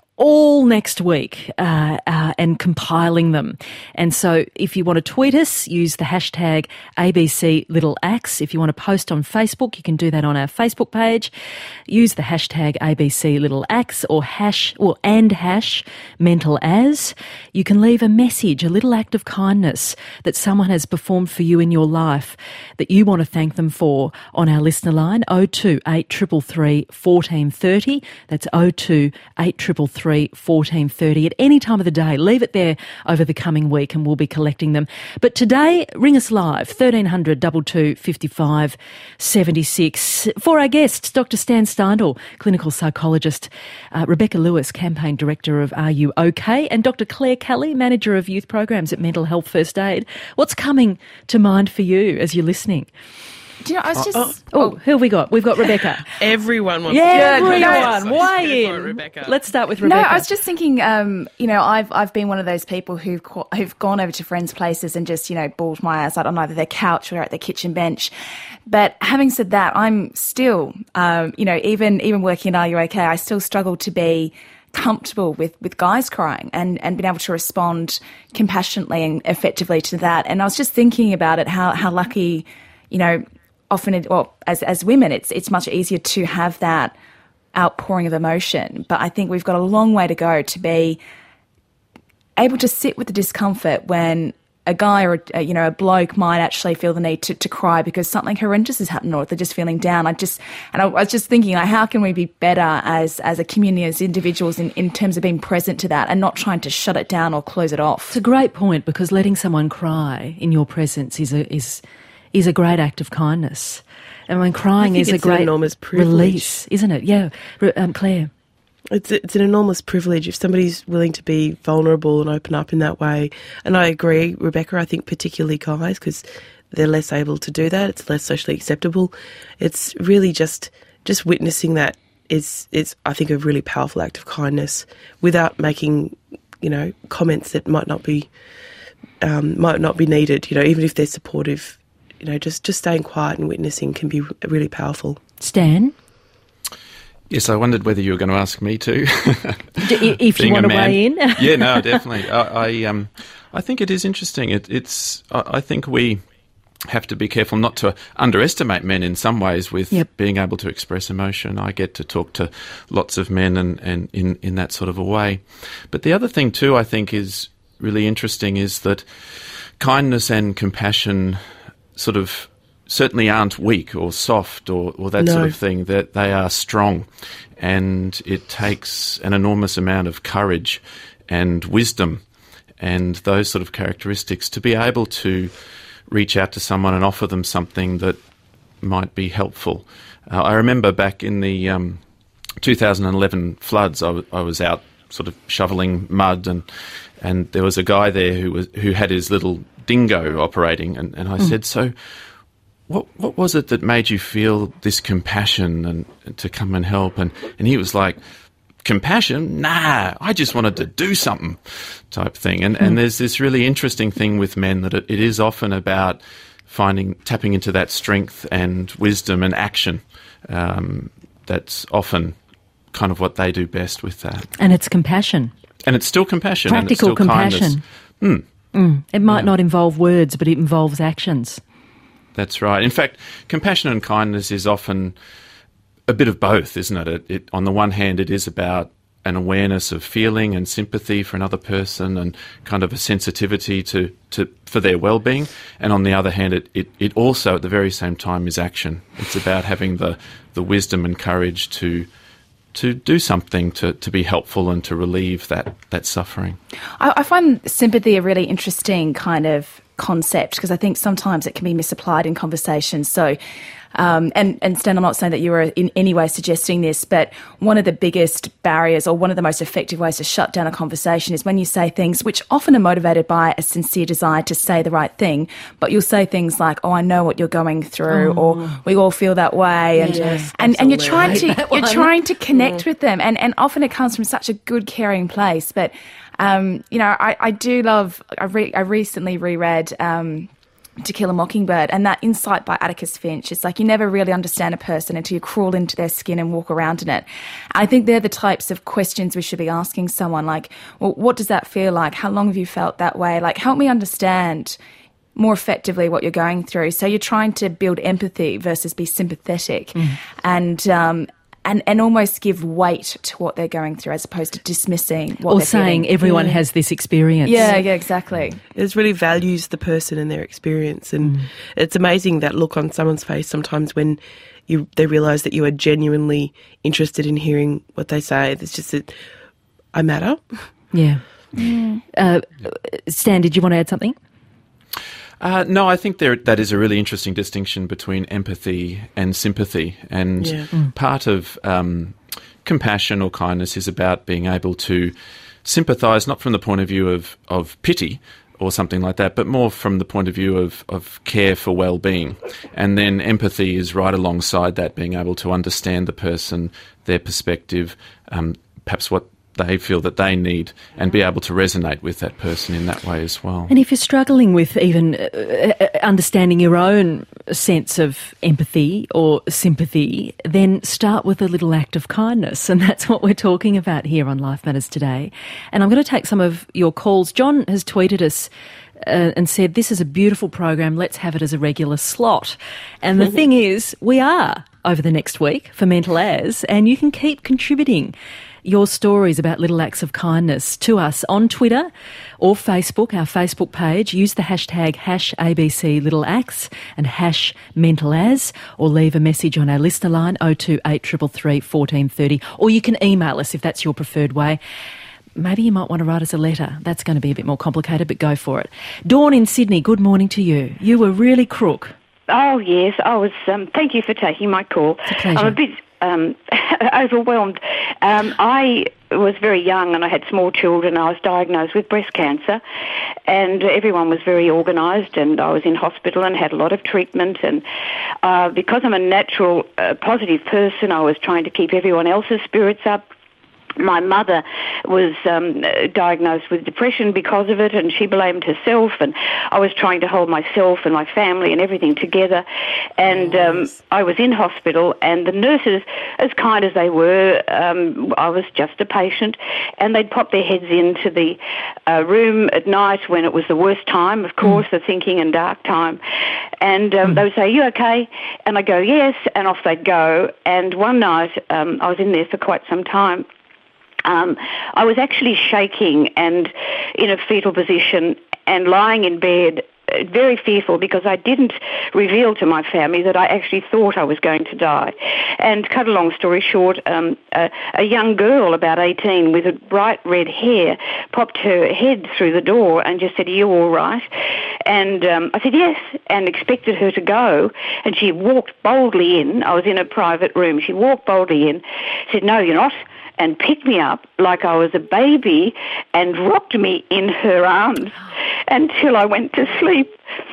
all next week uh, uh, and compiling them. And so if you want to tweet us, use the hashtag A B C Little Acts. If you want to post on Facebook, you can do that on our Facebook page. Use the hashtag A B C Little Acts or hash or and hash mental as. You can leave a message, a little act of kindness that someone has performed for you in your life that you want to thank them for on our listener line oh two eight three three, one four three oh. That's oh two eight three three, one four three oh at any time of the day. Leave it there over the coming week and we'll be collecting them. But today, ring us live, thirteen hundred, two two five five, seven six. For our guests, Doctor Stan Steindl, clinical psychologist, uh, Rebecca Lewis, campaign director of Are You OK? And Doctor Claire Kelly, manager of youth programs at Mental Health First Aid. What's coming to mind for you as you're listening? Do you know, I was just... Oh, oh, who have we got? We've got Rebecca. Everyone wants yeah, to everyone. No, Weigh in. Rebecca. Let's start with Rebecca. No, I was just thinking, um, you know, I've I've been one of those people who've who've gone over to friends' places and just, you know, bawled my eyes out on either their couch or at their kitchen bench. But having said that, I'm still, um, you know, even even working in Are You OK? I still struggle to be comfortable with, with guys crying and, and being able to respond compassionately and effectively to that. And I was just thinking about it, how how lucky, you know, often, it, well, as as women, it's it's much easier to have that outpouring of emotion. But I think we've got a long way to go to be able to sit with the discomfort when a guy or a, you know a bloke might actually feel the need to, to cry because something horrendous has happened, or they're just feeling down. I just and I was just thinking, like, how can we be better as as a community, as individuals, in, in terms of being present to that and not trying to shut it down or close it off? It's a great point, because letting someone cry in your presence is a is is a great act of kindness. And when crying is a great enormous privilege, release, isn't it? Yeah, um, Claire. It's it's an enormous privilege if somebody's willing to be vulnerable and open up in that way. And I agree, Rebecca, I think particularly guys, because they're less able to do that. It's less socially acceptable. It's really just just witnessing that is, is I think, a really powerful act of kindness without making, you know, comments that might not be um, might not be needed. You know, even if they're supportive, you know, just, just staying quiet and witnessing can be really powerful. Stan? Yes, I wondered whether you were going to ask me too. If you want to weigh in. Yeah, no, definitely. I, I, um, I think it is interesting. It, it's. I, I think we have to be careful not to underestimate men in some ways with yep. being able to express emotion. I get to talk to lots of men and, and in, in that sort of a way. But the other thing too, I think, is really interesting is that kindness and compassion sort of certainly aren't weak or soft or, or that no. sort of thing, that they are strong. And it takes an enormous amount of courage and wisdom and those sort of characteristics to be able to reach out to someone and offer them something that might be helpful. Uh, I remember back in the um, two thousand eleven floods, I, w- I was out sort of shoveling mud, and and there was a guy there who was who had his little dingo operating, and, and I mm. said, so what what was it that made you feel this compassion and, and to come and help? And, and he was like, compassion? Nah, I just wanted to do something type thing. And, mm. and there's this really interesting thing with men that it, it is often about finding, tapping into that strength and wisdom and action. Um, that's often kind of what they do best with that. And it's compassion. And it's still compassion. Practical and it's still compassion. Mm. Mm. It might yeah. not involve words, but it involves actions. That's right. In fact, compassion and kindness is often a bit of both, isn't it? It, it? On the one hand, it is about an awareness of feeling and sympathy for another person and kind of a sensitivity to, to for their well-being. And on the other hand, it, it, it also, at the very same time, is action. It's about having the, the wisdom and courage to to do something to, to be helpful and to relieve that, that suffering. I, I find sympathy a really interesting kind of concept because I think sometimes it can be misapplied in conversations. So, um, and, and Stan, I'm not saying that you were in any way suggesting this, but one of the biggest barriers or one of the most effective ways to shut down a conversation is when you say things which often are motivated by a sincere desire to say the right thing, but you'll say things like, oh, I know what you're going through, oh. or we all feel that way. And, yes, and, and you're trying to, you're one. trying to connect yeah. with them. And, and often it comes from such a good, caring place. But Um, you know, I, I do love, I, re, I recently reread um, To Kill a Mockingbird, and that insight by Atticus Finch, it's like you never really understand a person until you crawl into their skin and walk around in it. I think they're the types of questions we should be asking someone, like, well, what does that feel like? How long have you felt that way? Like, help me understand more effectively what you're going through. So you're trying to build empathy versus be sympathetic. Mm. And, um, And, and almost give weight to what they're going through as opposed to dismissing what or they're saying feeling. everyone yeah. has this experience. Yeah, yeah, exactly. It really values the person and their experience, and mm. it's amazing that look on someone's face sometimes when you they realise that you are genuinely interested in hearing what they say. It's just that I matter. Yeah. Mm. Uh, Stan, did you want to add something? Uh, no, I think there that is a really interesting distinction between empathy and sympathy. And yeah. mm. part of um, compassion or kindness is about being able to sympathise, not from the point of view of, of pity or something like that, but more from the point of view of, of care for well-being. And then empathy is right alongside that, being able to understand the person, their perspective, um, perhaps what they feel that they need, and be able to resonate with that person in that way as well. And if you're struggling with even uh, understanding your own sense of empathy or sympathy, then start with a little act of kindness. And that's what we're talking about here on Life Matters today. And I'm going to take some of your calls. John has tweeted us Uh, and said, this is a beautiful program, let's have it as a regular slot. And the thing is, we are over the next week for Mental As, and you can keep contributing your stories about little acts of kindness to us on Twitter or Facebook, our Facebook page. Use the hashtag hash A B C Little Acts and hash Mental As, or leave a message on our listener line oh two eight three three three, one four three oh, or you can email us if that's your preferred way. Maybe you might want to write us a letter. That's going to be a bit more complicated, but go for it. Dawn in Sydney, good morning to you. You were really crook. Oh, yes. I was. Um, thank you for taking my call. It's a pleasure. I'm a bit um, overwhelmed. Um, I was very young and I had small children. I was diagnosed with breast cancer, and everyone was very organised, and I was in hospital and had a lot of treatment. And uh, because I'm a natural, uh, positive person, I was trying to keep everyone else's spirits up. My mother was um, diagnosed with depression because of it, and she blamed herself, and I was trying to hold myself and my family and everything together. And um, I was in hospital, and the nurses, as kind as they were, um, I was just a patient, and they'd pop their heads into the uh, room at night when it was the worst time, of course, mm. the thinking and dark time. And um, mm. they would say, "Are you okay?" And I'd go, "Yes," and off they'd go. And one night, um, I was in there for quite some time, Um, I was actually shaking and in a fetal position and lying in bed, very fearful, because I didn't reveal to my family that I actually thought I was going to die. And cut a long story short, um, a, a young girl, about eighteen, with a bright red hair, popped her head through the door and just said, "Are you all right?" And um, I said, "Yes," and expected her to go. And she walked boldly in. I was in a private room. She walked boldly in, said, "No, you're not," and picked me up like I was a baby and rocked me in her arms until I went to sleep.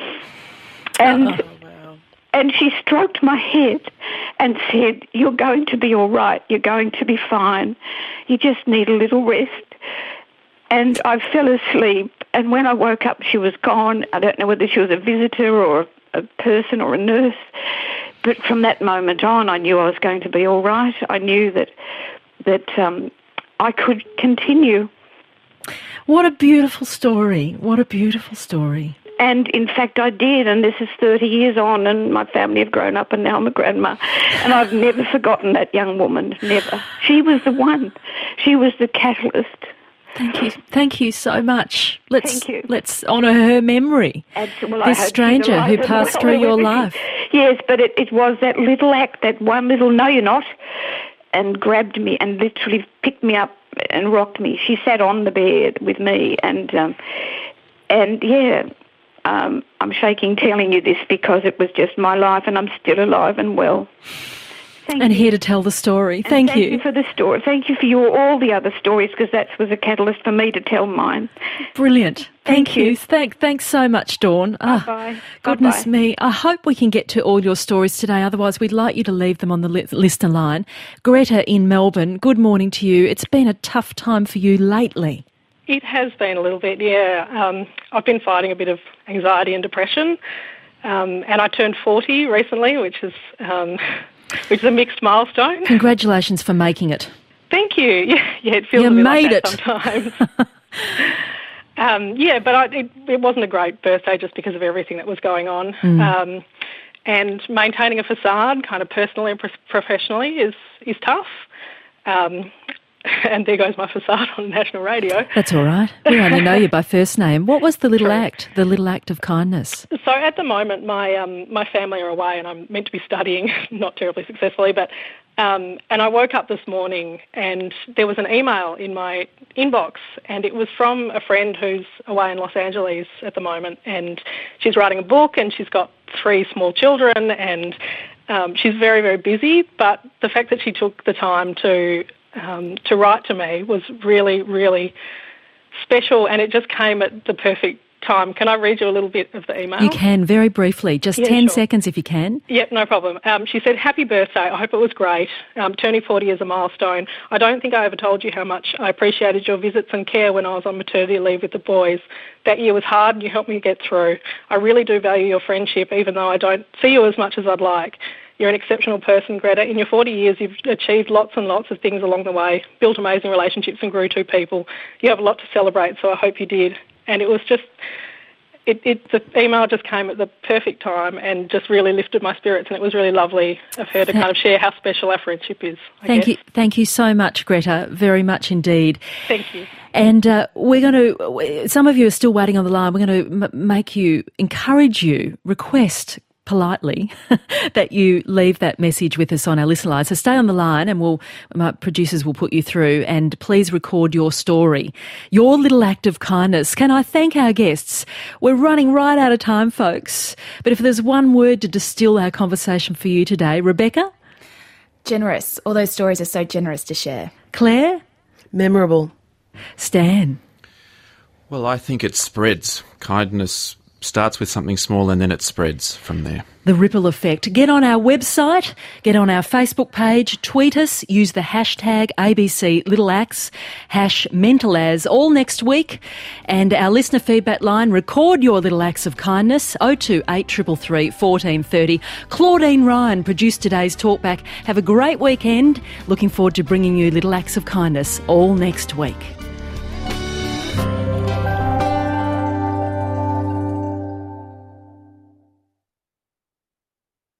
And oh, wow. and she stroked my head and said, "You're going to be all right. You're going to be fine. You just need a little rest." And I fell asleep, and when I woke up, she was gone. I don't know whether she was a visitor or a person or a nurse, but from that moment on, I knew I was going to be all right. I knew that that um, I could continue. What a beautiful story. What a beautiful story. And in fact I did, and this is thirty years on, and my family have grown up, and now I'm a grandma. And I've never forgotten that young woman, never. She was the one. She was the catalyst. Thank you. Thank you so much. Let's, Thank you. Let's honour her memory. Well, this stranger who passed through your life. Yes, but it, it was that little act, that one little "no, you're not," and grabbed me and literally picked me up and rocked me. She sat on the bed with me, and um, and yeah, um, I'm shaking telling you this because it was just my life, and I'm still alive and well. Thank and you. here to tell the story. And thank, thank you. you for the story. Thank you for your all the other stories, because that was a catalyst for me to tell mine. Brilliant. Thank, Thank you. you. Thank, thanks so much, Dawn. Bye-bye. Ah, goodness Bye-bye. me. I hope we can get to all your stories today. Otherwise, we'd like you to leave them on the li- listener line. Greta in Melbourne, good morning to you. It's been a tough time for you lately. It has been a little bit, yeah. Um, I've been fighting a bit of anxiety and depression, um, and I turned forty recently, which is um, which is a mixed milestone. Congratulations for making it. Thank you. Yeah, yeah it feels you a bit made like that it. sometimes. um, yeah, but I, it, it wasn't a great birthday just because of everything that was going on. Mm. Um, and maintaining a facade, kind of personally and pro- professionally, is is tough. Um, and there goes my facade on national radio. That's all right. We only know you by first name. What was the little True. act, the little act of kindness? So at the moment, my um, my family are away, and I'm meant to be studying, not terribly successfully, but um, and I woke up this morning and there was an email in my inbox, and it was from a friend who's away in Los Angeles at the moment, and she's writing a book, and she's got three small children, and um, she's very, very busy, but the fact that she took the time to Um, to write to me was really, really special, and it just came at the perfect time. Can I read you a little bit of the email? You can, very briefly, just Yeah, ten sure. seconds if you can. Yep, no problem. Um, she said, "Happy birthday. I hope it was great. Um, turning forty is a milestone. I don't think I ever told you how much I appreciated your visits and care when I was on maternity leave with the boys. That year was hard and you helped me get through. I really do value your friendship, even though I don't see you as much as I'd like. You're an exceptional person, Greta. In your forty years, you've achieved lots and lots of things along the way, built amazing relationships and grew two people. You have a lot to celebrate, so I hope you did." And it was just, it, it the email just came at the perfect time and just really lifted my spirits, and it was really lovely of her to kind of share how special our friendship is, I Thank guess. you, thank you so much, Greta, very much indeed. Thank you. And uh, we're going to, some of you are still waiting on the line, we're going to m- make you, encourage you, request politely that you leave that message with us on our listener line. So stay on the line and we'll, my producers will put you through, and please record your story, your little act of kindness. Can I thank our guests? We're running right out of time, folks. But if there's one word to distill our conversation for you today, Rebecca? Generous. All those stories are so generous to share. Claire? Memorable. Stan? Well, I think it spreads. Kindness starts with something small and then it spreads from there. The ripple effect. Get on our website, get on our Facebook page, tweet us, use the hashtag A B C Little Acts, hash mentalaz all next week. And our listener feedback line, record your little acts of kindness, oh two eight three three three, one four three oh. Claudine Ryan produced today's Talkback. Have a great weekend. Looking forward to bringing you little acts of kindness all next week.